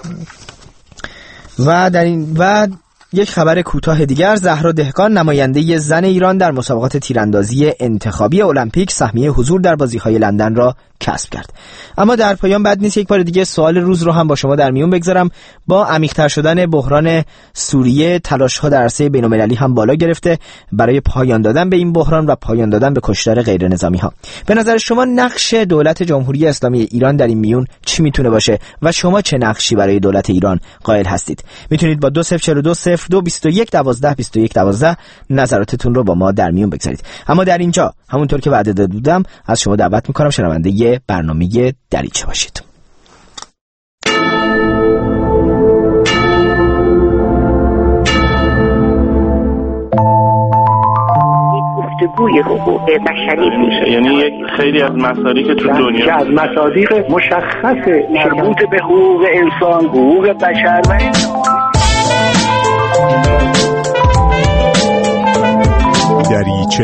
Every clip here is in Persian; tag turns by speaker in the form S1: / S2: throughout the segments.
S1: و یک خبر کوتاه دیگر، زهرا دهقان نماینده زن ایران در مسابقات تیراندازی انتخابی المپیک سهمیه حضور در بازی‌های لندن را کسب کرد. اما در پایان بد نیست یک بار دیگه سوال روز رو هم با شما در میون بگذارم. با عمیق‌تر شدن بحران سوریه، تلاش‌ها در عرصه بین‌المللی هم بالا گرفته برای پایان دادن به این بحران و پایان دادن به کشتار غیر نظامی‌ها. به نظر شما نقش دولت جمهوری اسلامی ایران در این میون چی میتونه باشه و شما چه نقشی برای دولت ایران قائل هستید؟ میتونید با 2042022112 نظراتتون رو با ما در میون بگذارید. اما در اینجا همونطور که وعده داده بودم از شما دعوت می‌کنم شنونده برنامه دریچه باشید.
S2: گفتگوی حقوق بشری میشه،
S3: یعنی یک خیلی از مصادیق که تو دنیا
S4: از مصادیق مشخص مربوط به حقوق انسان، حقوق بشر و
S5: دریچه.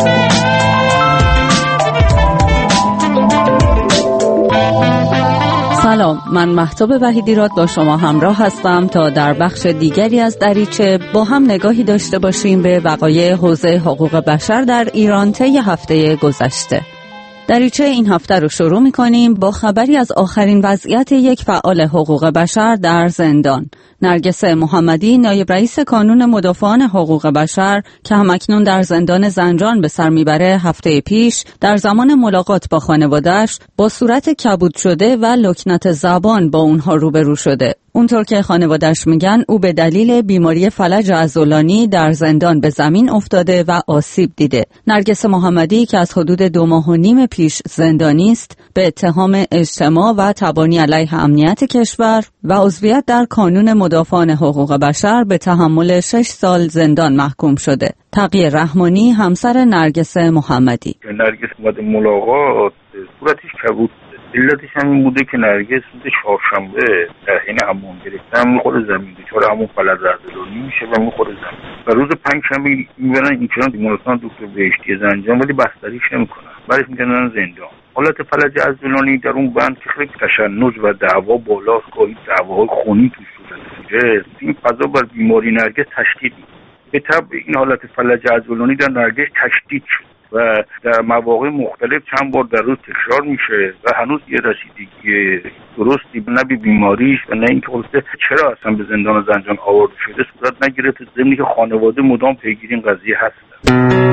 S6: سلام، من مهتاب وحیدیراد با شما همراه هستم تا در بخش دیگری از دریچه با هم نگاهی داشته باشیم به وقایع حوزه حقوق بشر در ایران طی هفته گذشته. دریچه این هفته رو شروع می‌کنیم با خبری از آخرین وضعیت یک فعال حقوق بشر در زندان. نرگس محمدی، نایب رئیس کانون مدافعان حقوق بشر که همکنون در زندان زنجان به سر میبره، هفته پیش در زمان ملاقات با خانواده‌اش با صورت کبود شده و لکنت زبان با اونها روبرو شده. اونطور که خانواده‌اش میگن او به دلیل بیماری فلج عضلانی در زندان به زمین افتاده و آسیب دیده. نرگس محمدی که از حدود 2.5 ماه پیش زندانی است، به اتهام اجتماع و تبانی علیه امنیت کشور و عضویت در کانون مدافعان حقوق بشر به تحمل 6 سال زندان محکوم شده. تقی رحمانی، همسر نرگس محمدی:
S7: نرگس اومد ملاقات، صورتش کبود. علتش همین بوده که نرگس روز چهارشنبه در حین حمام گرفتن میخوره زمین، دچار همون فلج عضلانی میشه و میخوره زمین و روز پنجشنبه میبرن اینچنان بیمارستان دکتر بهشتی زنجان، ولی بستریش نمیکنن، برش میگردن زندان. حالت فلج عضلانی در اون بند که خیلی تشنج و دعوا بالاست، گاهی دعواهای خونی توش شده، این فضا بر بیماری نرگس تشدید میشه. به طبع این حالت فلج عضلانی در نرگس تشدید شد و در مواقع مختلف چند بار در روز تکرار میشه و هنوز یه رسیدگی درستی نه به بیماریش و نه اینکه خلاصه چرا اصلا به زندان زنجان آورده شده صورت نگرفت، ضمن که خانواده مدام پیگیر این قضیه هستن.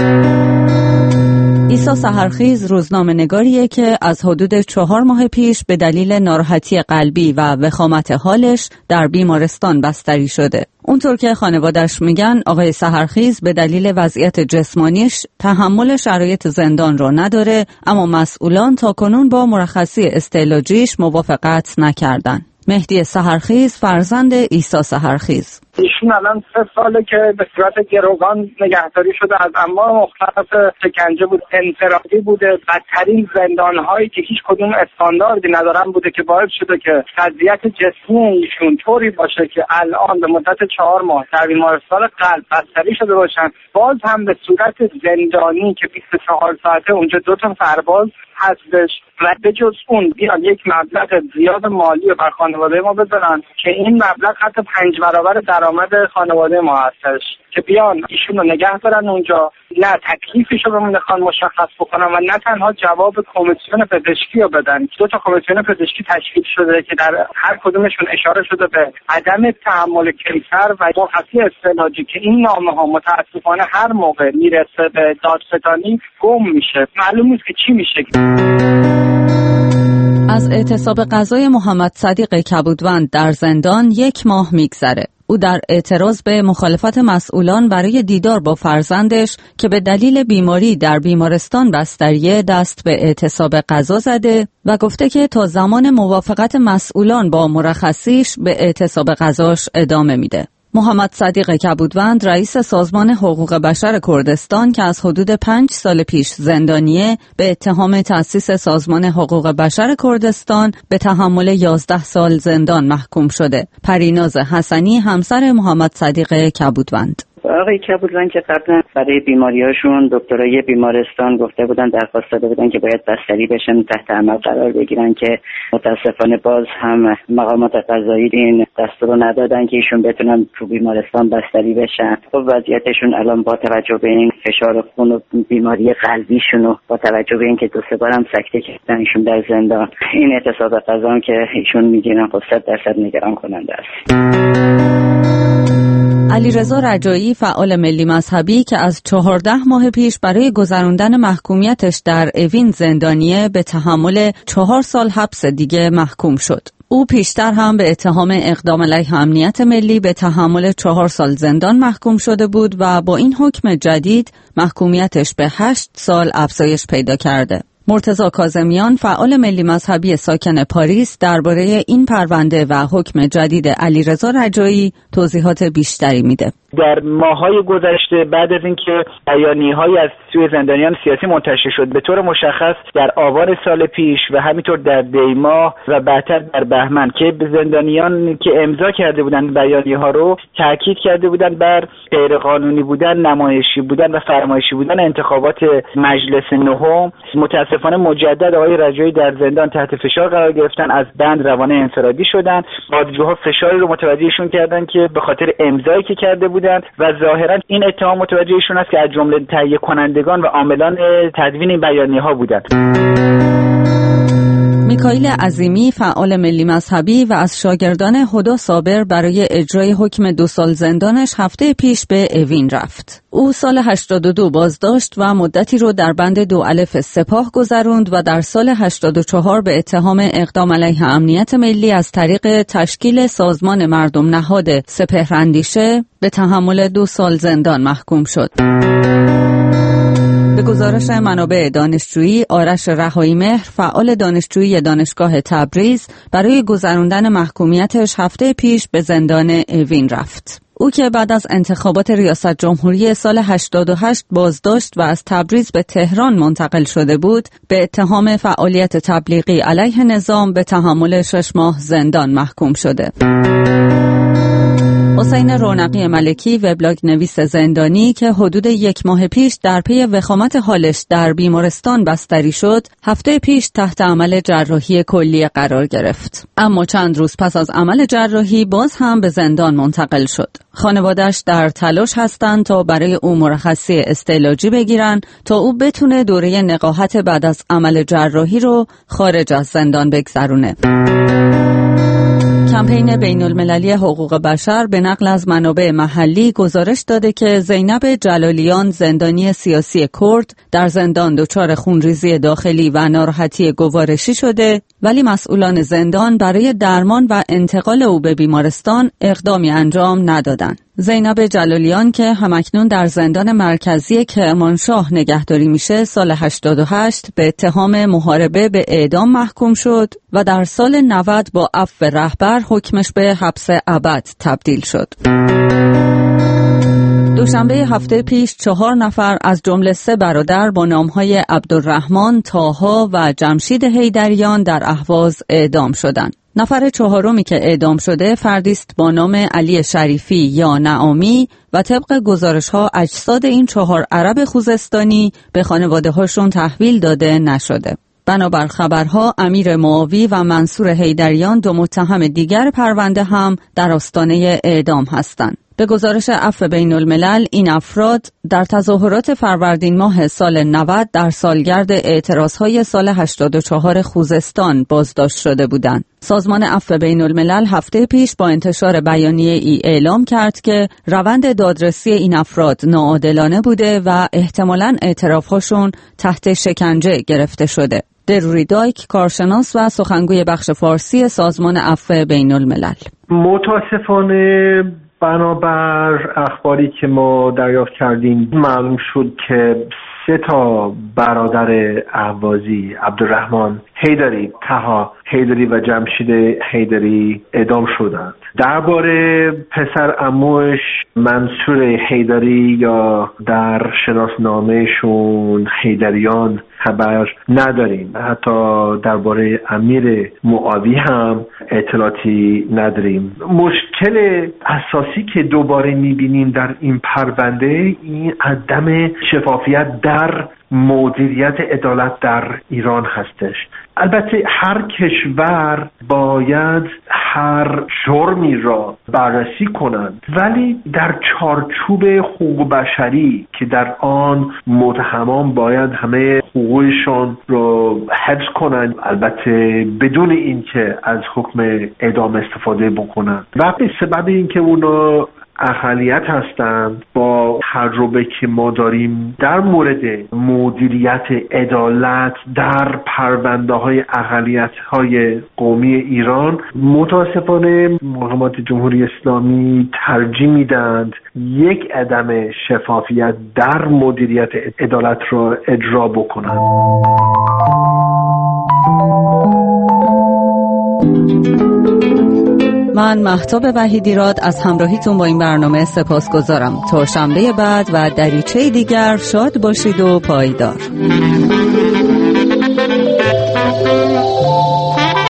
S6: عیسی سحرخیز روزنامه‌نگاریه که از حدود 4 ماه پیش به دلیل ناراحتی قلبی و وخامت حالش در بیمارستان بستری شده. اونطور که خانواده‌اش میگن آقای سحرخیز به دلیل وضعیت جسمانیش تحمل شرایط زندان رو نداره، اما مسئولان تاکنون با مرخصی استعلاجیش موافقت نکردن. مهدی سحرخیز، فرزند عیسی سحرخیز:
S4: ایشون الان 3 ساله که به صورت گروگان نگهداری شده، از انواع مختلف شکنجه بود، انفرادی بوده، بدترین زندان‌هایی که هیچ کدوم استانداردی ندارن بوده که باعث شده که وضعیت جسمی ایشون طوری باشه که الان به مدت 4 ماه در بیمارستان قلب بستری شده باشن. باز هم به صورت زندانی که 24 ساعته اونجا 2 تا سرباز هستش و به جز اون بیان یک مبلغ زیاد مالی بر خانواده ما بذارن که این مبلغ حتی 5 برابر درآمد خانواده ما هستش، که بیان ایشون رو نگه دارن اونجا، نه تکلیفش رو بخوان مشخص بکنن و نه تنها جواب کمیسیون پزشکی رو بدن. 2 تا کمیسیون پزشکی تشکیل شده که در هر کدومشون اشاره شده به عدم تحمل کیفر و مرخصی استعلاجی که این نامه‌ها متاسفانه هر موقع میرسه به دادستانی گم میشه، معلوم نیست که چی میشه.
S6: از اعتصاب غذای محمد صدیق کبودوند در زندان 1 ماه میگذره. او در اعتراض به مخالفت مسئولان برای دیدار با فرزندش که به دلیل بیماری در بیمارستان بستریه دست به اعتصاب غذا زده و گفته که تا زمان موافقت مسئولان با مرخصیش به اعتصاب غذاش ادامه میده. محمد صدیق کبودوند، رئیس سازمان حقوق بشر کردستان که از حدود 5 سال پیش زندانیه، به اتهام تأسیس سازمان حقوق بشر کردستان به تحمل 11 سال زندان محکوم شده. پریناز حسنی، همسر محمد صدیق کبودوند:
S8: آقای کبودرنگ که قبلا برای بیماریاشون دکترای بیمارستان گفته بودن، درخواست داده بودن که باید بستری بشن، تحت عمل قرار بگیرن، که متاسفانه باز هم مقامات قضایی این دستور رو ندادن که ایشون بتونن تو بیمارستان بستری بشن. خب وضعیتشون الان با توجه به این فشار خون و بیماری قلبیشون و با توجه به اینکه 2-3 بار هم سکته کردن ایشون در زندان، این اعتصاب قضا که ایشون میگیرن خب 100% نگران کننده است.
S6: علیرضا رجایی، فعال ملی مذهبی که از 14 ماه پیش برای گذراندن محکومیتش در اوین زندانیه، به تحمل 4 سال حبس دیگه محکوم شد. او پیشتر هم به اتهام اقدام علیه امنیت ملی به تحمل 4 سال زندان محکوم شده بود و با این حکم جدید محکومیتش به 8 سال افزایش پیدا کرده. مرتضی کاظمیان، فعال ملی مذهبی ساکن پاریس، درباره این پرونده و حکم جدید علیرضا رجایی توضیحات بیشتری میده.
S9: در ماه‌های گذشته بعد از اینکه بیانیه‌هایی از سوی زندانیان سیاسی منتشر شد، به طور مشخص در آبان سال پیش و همینطور در دی‌ماه و بعدتر در بهمن، که به زندانیان که امضا کرده بودند بیانیه‌ها رو تاکید کرده بودند بر غیرقانونی بودن، نمایشی بودن و فرمایشی بودن انتخابات مجلس نهم. متاسفانه مجدد آقای رجایی در زندان تحت فشار قرار گرفتن، از بند روانه انفرادی شدن. بازجوها فشاری رو متوجهشون کردن که به خاطر امضایی که کرده بودن و ظاهرا این اتهام متوجهشون است که از جمله تهیه کنندگان و عاملان تدوین این بیانیه‌ها بودند.
S6: میکائیل عظیمی، فعال ملی مذهبی و از شاگردان هدی صابر، برای اجرای حکم 2 سال زندانش هفته پیش به اوین رفت. او سال 82 بازداشت و مدتی رو در بند 2 الف سپاه گذروند و در سال 84 به اتهام اقدام علیه امنیت ملی از طریق تشکیل سازمان مردم نهاد سپهراندیشه به تحمل 2 سال زندان محکوم شد. به گزارش منابع دانشجویی، آرش رهایی‌مهر، فعال دانشجویی دانشگاه تبریز، برای گذراندن محکومیتش هفته پیش به زندان اوین رفت. او که بعد از انتخابات ریاست جمهوری سال 88 بازداشت و از تبریز به تهران منتقل شده بود، به اتهام فعالیت تبلیغی علیه نظام به تحمل 6 ماه زندان محکوم شده. حسین رونقی ملکی، وبلاگ نویس زندانی که حدود 1 ماه پیش در پی وخامت حالش در بیمارستان بستری شد، هفته پیش تحت عمل جراحی کلیه قرار گرفت. اما چند روز پس از عمل جراحی باز هم به زندان منتقل شد. خانواده‌اش در تلاش هستند تا برای او مرخصی استعلاجی بگیرن تا او بتونه دوره نقاهت بعد از عمل جراحی رو خارج از زندان بگذرونه. کمپین بین‌المللی حقوق بشر به نقل از منابع محلی گزارش داده که زینب جلالیان، زندانی سیاسی کرد، در زندان دچار خونریزی داخلی و ناراحتی گوارشی شده، ولی مسئولان زندان برای درمان و انتقال او به بیمارستان اقدامی انجام ندادند. زینب جلالیان که همکنون در زندان مرکزی کرمانشاه نگهداری میشه، سال 88 به اتهام محاربه به اعدام محکوم شد و در سال 90 با عفو رهبر حکمش به حبس ابد تبدیل شد. دوشنبه هفته پیش 4 نفر از جمله 3 برادر با نامهای عبدالرحمن، طاها و جمشید حیدریان در اهواز اعدام شدند. نفر 4می که اعدام شده فردی است با نام علی شریفی یا نعامی و طبق گزارش‌ها اجساد این 4 عرب خوزستانی به خانواده‌هاشون تحویل داده نشده. بنابر خبرها امیر معاوی و منصور حیدریان، 2 متهم دیگر پرونده، هم در آستانه اعدام هستند. به گزارش عفو بین الملل، این افراد در تظاهرات فروردین ماه سال 90 در سالگرد اعتراضهای سال 84 خوزستان بازداشت شده بودند. سازمان عفو بین الملل هفته پیش با انتشار بیانیه ای اعلام کرد که روند دادرسی این افراد ناعادلانه بوده و احتمالاً اعتراف‌هاشون تحت شکنجه گرفته شده. دروری دایک، کارشناس و سخنگوی بخش فارسی سازمان عفو بین الملل:
S10: متاسفانه بنابر اخباری که ما دریافت کردیم معلوم شد که 3 برادر اهوازی، عبدالرحمن، حیدری، طاها حیدری و جمشید حیدری اعدام شدند. درباره پسر عموش منصور حیدری یا در شناسنامهشون حیدریان خبر نداریم. حتی درباره امیر معاوی هم اطلاعاتی نداریم. مشکل اساسی که دوباره میبینیم در این پرونده این عدم شفافیت در مدیریت عدالت در ایران هستش. البته هر کشور باید هر جرمی را بررسی کنند، ولی در چارچوب حقوق بشری که در آن متهمان باید همه حقوقشون رو حفظ کنند، البته بدون اینکه از حکم اعدام استفاده بکنند و به سبب اینکه اونا اقلیت هستند. با تجربه که ما داریم در مورد مدیریت عدالت در پرونده های اقلیت های قومی ایران، متاسفانه مقامات جمهوری اسلامی ترجیح میدند یک عدم شفافیت در مدیریت عدالت را اجرا بکنند.
S6: من مهتاب وحیدیراد از همراهیتون با این برنامه سپاسگزارم. تا شنبه بعد و دریچه دیگر شاد باشید و پایدار.